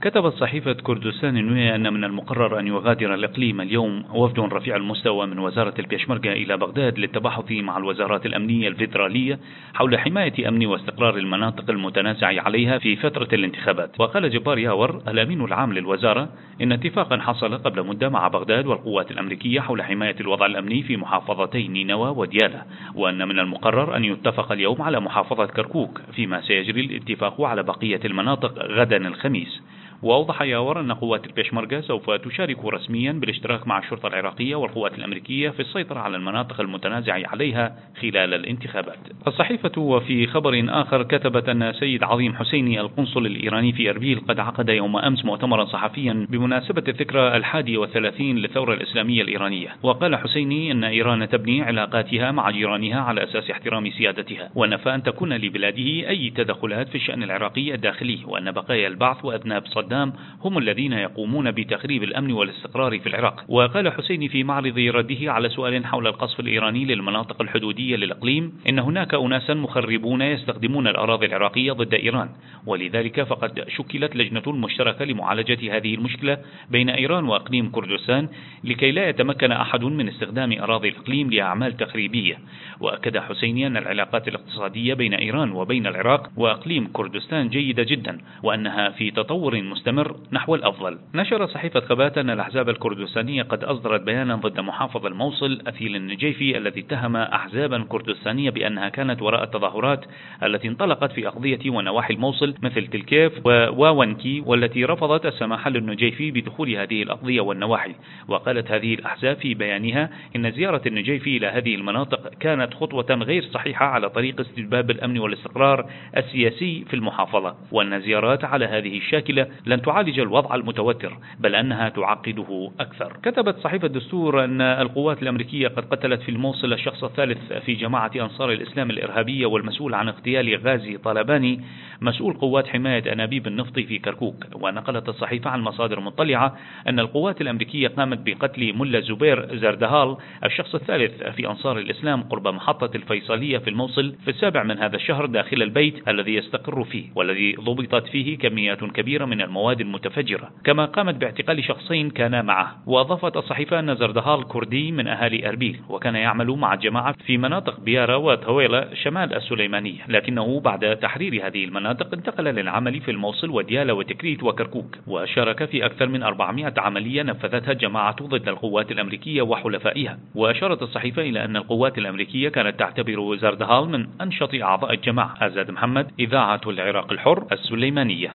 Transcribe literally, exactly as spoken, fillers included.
كتبت صحيفة كردستان النوية أن من المقرر أن يغادر الإقليم اليوم وفد رفيع المستوى من وزارة البيشمركة إلى بغداد للتباحث مع الوزارات الأمنية الفيدرالية حول حماية أمن واستقرار المناطق المتنازع عليها في فترة الانتخابات. وقال جبار ياور الأمين العام للوزارة إن اتفاقا حصل قبل مدة مع بغداد والقوات الأمريكية حول حماية الوضع الأمني في محافظتي نينوى وديالى، وأن من المقرر أن يتفق اليوم على محافظة كركوك، فيما سيجري الاتفاق على بقية المناطق غدا الخميس. وأوضح ياور أن قوات البيشمركة سوف تشارك رسميا بالاشتراك مع الشرطة العراقية والقوات الأمريكية في السيطرة على المناطق المتنازع عليها خلال الانتخابات. الصحيفة وفي خبر آخر كتبت أن سيد عظيم حسيني القنصل الإيراني في أربيل قد عقد يوم أمس مؤتمرا صحفيا بمناسبة الذكرى الحادية والثلاثين للثورة الإسلامية الإيرانية. وقال حسيني أن إيران تبني علاقاتها مع جيرانها على أساس احترام سيادتها، ونفى أن تكون لبلاده أي تدخلات في الشأن العراقي الداخلي، وأن بقايا البعث وأذناب صدام هم الذين يقومون بتخريب الأمن والاستقرار في العراق. وقال حسيني في معرض رده على سؤال حول القصف الإيراني للمناطق الحدودية للإقليم إن هناك أناسا مخربون يستخدمون الأراضي العراقية ضد إيران، ولذلك فقد شكلت لجنة مشتركة لمعالجة هذه المشكلة بين إيران وإقليم كردستان لكي لا يتمكن أحد من استخدام أراضي الإقليم لأعمال تخريبية. وأكد حسيني أن العلاقات الاقتصادية بين إيران وبين العراق وإقليم كردستان جيدة جدا، وأنها في تطور مستمر نحو الأفضل. نشر صحيفة خبات أن الأحزاب الكردستانية قد أصدرت بيانا ضد محافظ الموصل أثيل النجيفي الذي اتهم أحزابا كردستانية بأنها كانت وراء التظاهرات التي انطلقت في أقضية ونواحي الموصل مثل تلكيف وواونكي، والتي رفضت السماح للنجيفي بدخول هذه الأقضية والنواحي. وقالت هذه الأحزاب في بيانها إن زيارة النجيفي إلى هذه المناطق كانت خطوة غير صحيحة على طريق استتباب الأمن والاستقرار السياسي في المحافظة، وأن الزيارات على هذه الشاكلة لن تعالج الوضع المتوتر بل أنها تعقده أكثر. كتبت صحيفة الدستور أن القوات الأمريكية قد قتلت في الموصل الشخص الثالث في جماعة أنصار الإسلام الإرهابية والمسؤول عن اغتيال غازي طالباني مسؤول قوات حماية أنابيب النفط في كركوك. ونقلت الصحيفة عن مصادر مطلعة أن القوات الأمريكية قامت بقتل ملا زبير زردهال الشخص الثالث في أنصار الإسلام قرب محطة الفيصلية في الموصل في السابع من هذا الشهر داخل البيت الذي يستقر فيه، والذي ضبطت فيه كميات كبيرة من المواد المتفجرة، كما قامت باعتقال شخصين كانا معه. وأضافت الصحيفة أن زردهال كردي من أهالي أربيل، وكان يعمل مع الجماعة في مناطق بيارة وطويلة شمال السليمانية، لكنه بعد تحرير هذه المناطق انتقل للعمل في الموصل وديالى وتكريت وكركوك، وشارك في أكثر من أربعمائة عملية نفذتها الجماعة ضد القوات الأمريكية وحلفائها. وأشارت الصحيفة إلى أن القوات الأمريكية كانت تعتبر زردهال من أنشط أعضاء الجماعة. أزاد محمد، إذاعة العراق الحر، السليمانية.